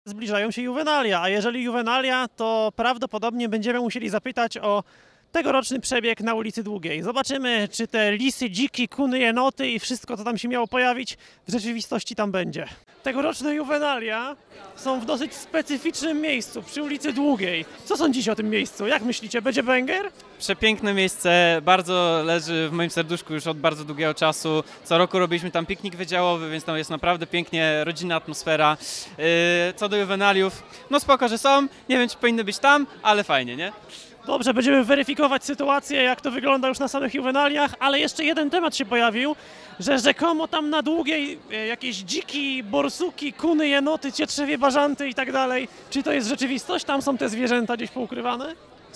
Zbliżają się juwenalia, a jeżeli juwenalia, to prawdopodobnie będziemy musieli zapytać o tegoroczny przebieg na ulicy Długiej. Zobaczymy, czy te lisy, dziki, kuny, jenoty i wszystko, co tam się miało pojawić, w rzeczywistości tam będzie. Tegoroczne juwenalia są w dosyć specyficznym miejscu, przy ulicy Długiej. Co sądzicie o tym miejscu? Jak myślicie, będzie banger? Przepiękne miejsce, bardzo leży w moim serduszku już od bardzo długiego czasu. Co roku robiliśmy tam piknik wydziałowy, więc tam jest naprawdę pięknie, rodzinna atmosfera. Co do juwenaliów, no spoko, że są, nie wiem czy powinny być tam, ale fajnie, nie? Dobrze, będziemy weryfikować sytuację, jak to wygląda już na samych juwenaliach, ale jeszcze jeden temat się pojawił, że rzekomo tam na Długiej jakieś dziki, borsuki, kuny, jenoty, cietrzewie, bażanty i tak dalej. Czy to jest rzeczywistość? Tam są te zwierzęta gdzieś poukrywane?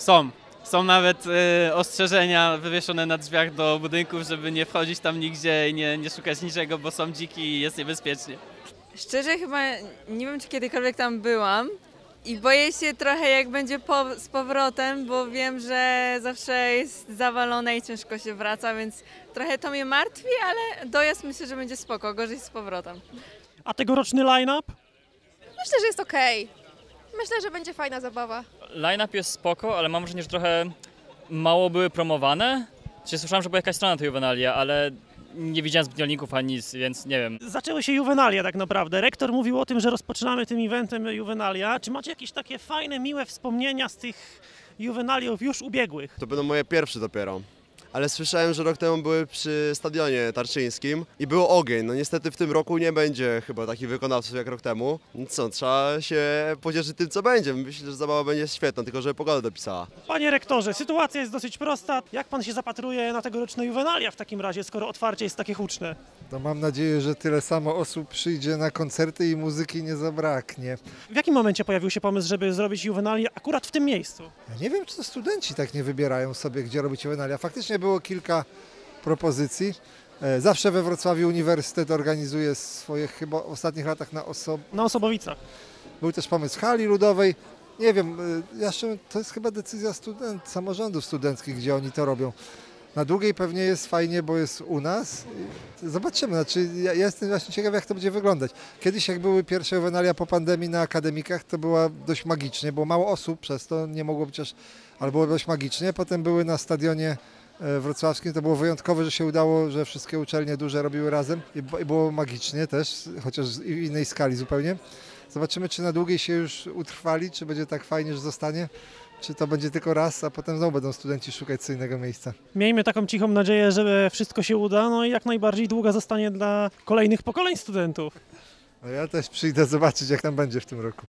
Są nawet ostrzeżenia wywieszone na drzwiach do budynków, żeby nie wchodzić tam nigdzie i nie szukać niczego, bo są dziki i jest niebezpiecznie. Szczerze chyba nie wiem, czy kiedykolwiek tam byłam i boję się trochę jak będzie z powrotem, bo wiem, że zawsze jest zawalone i ciężko się wraca, więc trochę to mnie martwi, ale dojazd myślę, że będzie spoko, gorzej z powrotem. A tegoroczny line-up? Myślę, że jest okej. Myślę, że będzie fajna zabawa. Line-up jest spoko, ale mam wrażenie, że trochę mało były promowane. Czyli słyszałem, że była jakaś strona na tej juwenalia, ale nie widziałem zbytnio linków ani nic, więc nie wiem. Zaczęły się juwenalia tak naprawdę. Rektor mówił o tym, że rozpoczynamy tym eventem juwenalia. Czy macie jakieś takie fajne, miłe wspomnienia z tych juwenaliów już ubiegłych? To będą moje pierwsze dopiero. Ale słyszałem, że rok temu były przy stadionie tarczyńskim i było ogień. No niestety w tym roku nie będzie chyba takich wykonawców jak rok temu. No co, trzeba się pocieszyć tym, co będzie. Myślę, że zabawa będzie świetna, tylko żeby pogoda dopisała. Panie rektorze, sytuacja jest dosyć prosta. Jak pan się zapatruje na tegoroczne juwenalia w takim razie, skoro otwarcie jest takie huczne? To mam nadzieję, że tyle samo osób przyjdzie na koncerty i muzyki nie zabraknie. W jakim momencie pojawił się pomysł, żeby zrobić juwenalia akurat w tym miejscu? Ja nie wiem, czy to studenci tak nie wybierają sobie, gdzie robić juwenalia. Faktycznie było kilka propozycji. Zawsze we Wrocławiu uniwersytet organizuje swoje, chyba w ostatnich latach Na Osobowicach. Był też pomysł w hali ludowej. Nie wiem, jeszcze to jest chyba decyzja samorządów studenckich, gdzie oni to robią. Na Długiej pewnie jest fajnie, bo jest u nas. Zobaczymy. Znaczy, ja jestem właśnie ciekaw, jak to będzie wyglądać. Kiedyś, jak były pierwsze juwenalia po pandemii na akademikach, to była dość magicznie. Było mało osób, przez to nie mogło być ale było dość magicznie. Potem były na stadionie wrocławskim. To było wyjątkowe, że się udało, że wszystkie uczelnie duże robiły razem. I było magicznie też, chociaż w innej skali zupełnie. Zobaczymy, czy na Długiej się już utrwali, czy będzie tak fajnie, że zostanie. Czy to będzie tylko raz, a potem znowu będą studenci szukać co innego miejsca. Miejmy taką cichą nadzieję, że wszystko się uda, no i jak najbardziej Długa zostanie dla kolejnych pokoleń studentów. No ja też przyjdę zobaczyć, jak tam będzie w tym roku.